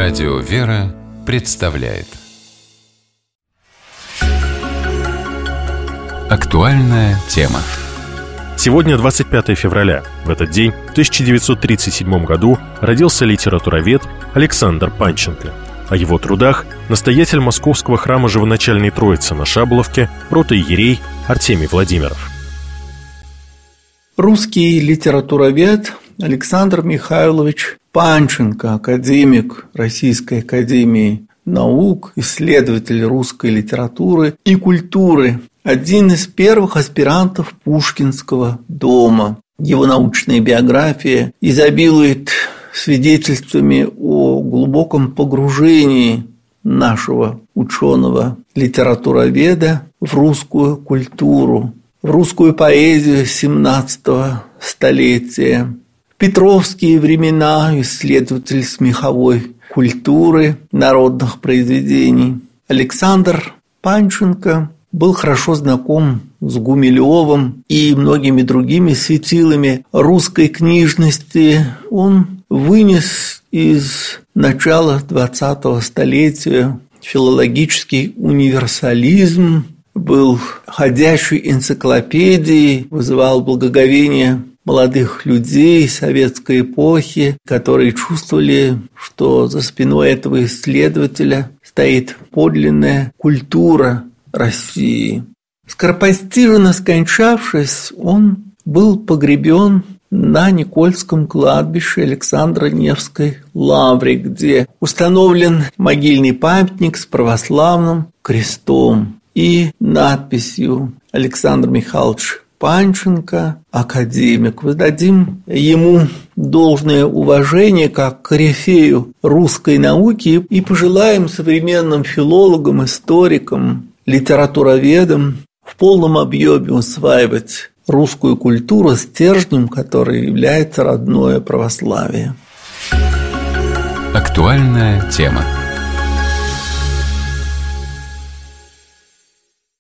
Радио «Вера» представляет актуальная тема. Сегодня 25 февраля. В этот день, в 1937 году, родился литературовед Александр Панченко. О его трудах настоятель Московского храма Живоначальной Троицы на Шаболовке, протоиерей Артемий Владимиров. Русский литературовед Александр Михайлович Панченко, академик Российской академии наук, исследователь русской литературы и культуры, один из первых аспирантов Пушкинского дома. Его научная биография изобилует свидетельствами о глубоком погружении нашего ученого-литературоведа в русскую культуру, в русскую поэзию XVII столетия. В петровские времена исследователь смеховой культуры, народных произведений. Александр Панченко был хорошо знаком с Гумилевым и многими другими светилами русской книжности. Он вынес из начала XX столетия филологический универсализм, был ходячей энциклопедией, вызывал благоговение молодых людей советской эпохи, которые чувствовали, что за спиной этого исследователя стоит подлинная культура России. Скоропостижно скончавшись, он был погребен на Никольском кладбище Александра Невской лавры, где установлен могильный памятник с православным крестом и надписью «Александр Михайлович Панченко, академик». Воздадим ему должное уважение как корифею русской науки и пожелаем современным филологам, историкам, литературоведам в полном объеме усваивать русскую культуру, стержнем которой является родное православие. Актуальная тема.